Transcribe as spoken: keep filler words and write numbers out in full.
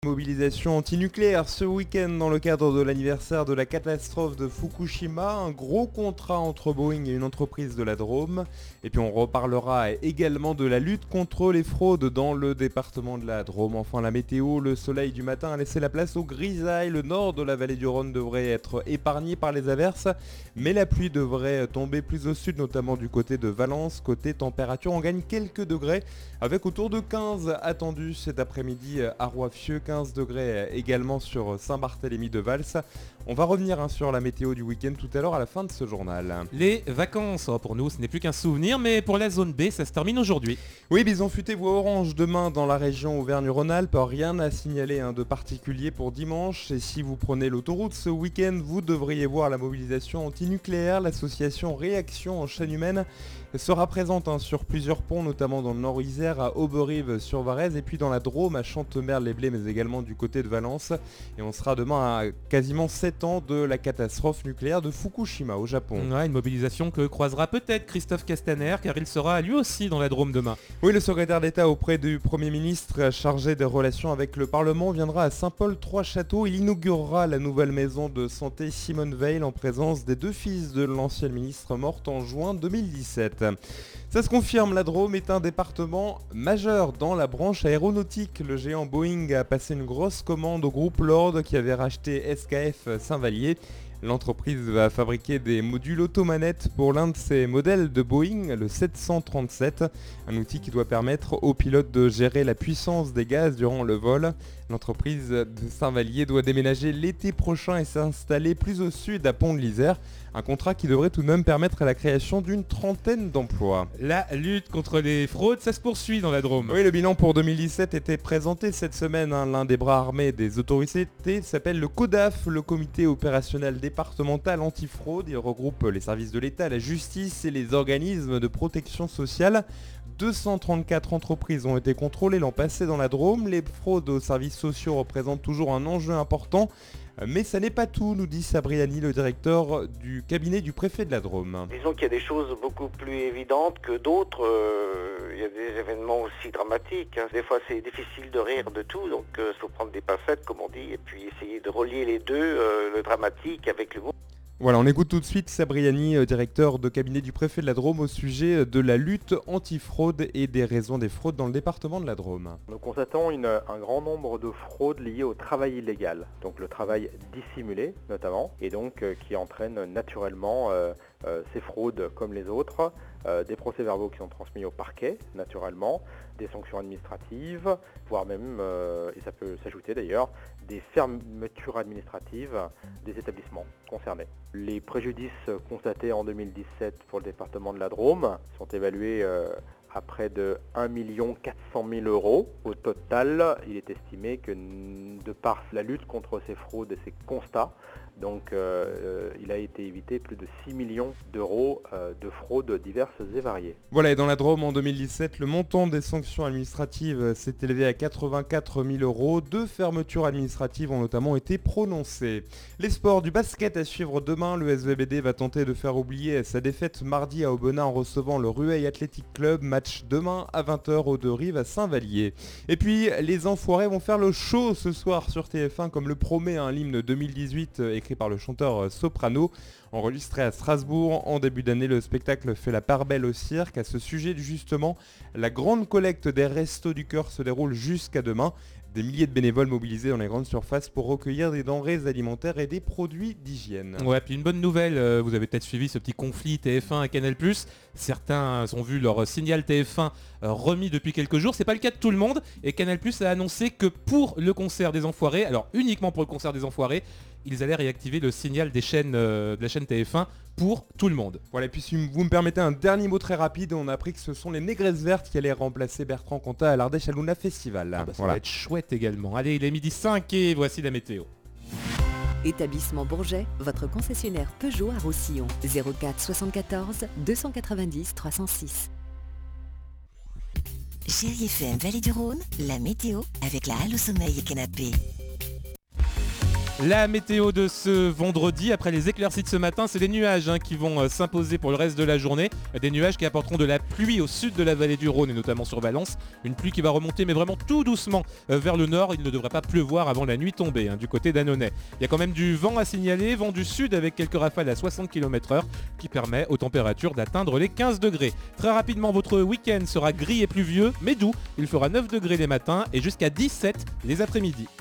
Mobilisation anti-nucléaire ce week-end dans le cadre de l'anniversaire de la catastrophe de Fukushima, un gros contrat entre Boeing et une entreprise de la Drôme. Et puis on reparlera également de la lutte contre les fraudes dans le département de la Drôme. Enfin la météo, le soleil du matin a laissé la place aux grisailles. Le nord de la vallée du Rhône devrait être épargné par les averses, mais la pluie devrait tomber plus au sud, notamment du côté de Valence. Côté température, on gagne quelques degrés avec autour de quinze attendus cet après-midi à Roiffieux, quinze degrés également sur Saint-Barthélemy de Vals. On va revenir hein, sur la météo du week-end tout à l'heure à la fin de ce journal. Les vacances, oh, pour nous ce n'est plus qu'un souvenir, mais pour la zone B ça se termine aujourd'hui. Oui, Bison Futé voit orange demain dans la région Auvergne-Rhône-Alpes. Rien à signaler hein, de particulier pour dimanche. Et si vous prenez l'autoroute ce week-end, vous devriez voir la mobilisation anti-nucléaire. L'association Réaction en chaîne humaine sera présente hein, sur plusieurs ponts, notamment dans le Nord-Isère, à Auberive sur Varèse, et puis dans la Drôme, à Chantemerle-les-Blés, mais également du côté de Valence. Et on sera demain à quasiment sept ans de la catastrophe nucléaire de Fukushima au Japon. Ouais, une mobilisation que croisera peut-être Christophe Castaner, car il sera lui aussi dans la Drôme demain. Oui, le secrétaire d'État auprès du Premier ministre chargé des relations avec le Parlement viendra à Saint-Paul-Trois-Châteaux. Il inaugurera la nouvelle maison de santé Simone Veil en présence des deux fils de l'ancienne ministre morte en juin deux mille dix-sept. Ça se confirme, la Drôme est un département majeur dans la branche aéronautique. Le géant Boeing a passé une grosse commande au groupe Lord qui avait racheté S K F Saint-Vallier. L'entreprise va fabriquer des modules automanettes pour l'un de ses modèles de Boeing, le sept cent trente-sept, un outil qui doit permettre aux pilotes de gérer la puissance des gaz durant le vol. L'entreprise de Saint-Vallier doit déménager l'été prochain et s'installer plus au sud à Pont de l'Isère, un contrat qui devrait tout de même permettre la création d'une trentaine d'emplois. La lutte contre les fraudes, ça se poursuit dans la Drôme. Oui, le bilan pour deux mille dix-sept était présenté cette semaine. Hein. L'un des bras armés des autorités s'appelle le CODAF, le comité opérationnel départemental antifraude. Il regroupe les services de l'État, la justice et les organismes de protection sociale. deux cent trente-quatre entreprises ont été contrôlées l'an passé dans la Drôme. Les fraudes aux services sociaux représentent toujours un enjeu important. Mais ça n'est pas tout, nous dit Sabriani, le directeur du cabinet du préfet de la Drôme. Disons qu'il y a des choses beaucoup plus évidentes que d'autres. Euh, il y a des événements aussi dramatiques. Hein. Des fois, c'est difficile de rire de tout, donc il euh, faut prendre des pincettes, comme on dit, et puis essayer de relier les deux, euh, le dramatique avec l'humour. Voilà, on écoute tout de suite Sabriani, directeur de cabinet du préfet de la Drôme, au sujet de la lutte anti-fraude et des raisons des fraudes dans le département de la Drôme. Nous constatons une, un grand nombre de fraudes liées au travail illégal, donc le travail dissimulé notamment, et donc euh, qui entraîne naturellement euh, euh, ces fraudes comme les autres, euh, des procès-verbaux qui sont transmis au parquet naturellement, des sanctions administratives, voire même, euh, et ça peut s'ajouter d'ailleurs, des fermetures administratives des établissements concernés. Les préjudices constatés en deux mille dix-sept pour le département de la Drôme sont évalués euh, à près de un million quatre cent mille euros. Au total, il est estimé que de par la lutte contre ces fraudes et ces constats, donc euh, il a été évité plus de six millions d'euros euh, de fraudes diverses et variées. Voilà, et dans la Drôme en deux mille dix-sept, le montant des sanctions administratives s'est élevé à quatre-vingt-quatre mille euros. Deux fermetures administratives ont notamment été prononcées. Les sports, du basket à suivre demain. Le S V B D va tenter de faire oublier sa défaite mardi à Aubenas en recevant le Rueil Athletic Club. Match demain à vingt heures aux Deux-Rives à Saint-Vallier. Et puis, les Enfoirés vont faire le show ce soir sur T F un comme le promet un l'hymne deux mille dix-huit écrit par le chanteur Soprano. Enregistré à Strasbourg en début d'année, le spectacle fait la part belle au cirque. À ce sujet, justement, la grande collecte des Restos du Cœur se déroule jusqu'à demain. Des milliers de bénévoles mobilisés dans les grandes surfaces pour recueillir des denrées alimentaires et des produits d'hygiène. Ouais, puis une bonne nouvelle, euh, vous avez peut-être suivi ce petit conflit T F un et Canal plus. Certains ont vu leur signal T F un euh, remis depuis quelques jours. C'est pas le cas de tout le monde. Et Canal plus a annoncé que pour le concert des Enfoirés, alors uniquement pour le concert des Enfoirés, ils allaient réactiver le signal des chaînes, euh, de la chaîne T F un pour tout le monde. Voilà, et puis si vous me permettez un dernier mot très rapide, on a appris que ce sont les Négresses Vertes qui allaient remplacer Bertrand Cantat à l'Ardèche Aluna Festival. Ah bah, ça voilà. va être chouette également. Allez, il est midi cinq et voici la météo. Établissement Bourget, votre concessionnaire Peugeot à Roussillon. zéro quatre soixante-quatorze deux cent quatre-vingt-dix trois cent six. Chérie F M Vallée du Rhône, la météo avec la Halle au Sommeil et Canapé. La météo de ce vendredi, après les éclaircies de ce matin, c'est des nuages hein, qui vont euh, s'imposer pour le reste de la journée. Des nuages qui apporteront de la pluie au sud de la vallée du Rhône et notamment sur Valence. Une pluie qui va remonter mais vraiment tout doucement euh, vers le nord. Il ne devrait pas pleuvoir avant la nuit tombée hein, du côté d'Annonay. Il y a quand même du vent à signaler, vent du sud avec quelques rafales à soixante kilomètres heure qui permet aux températures d'atteindre les quinze degrés. Très rapidement, votre week-end sera gris et pluvieux mais doux. Il fera neuf degrés les matins et jusqu'à dix-sept les après-midi.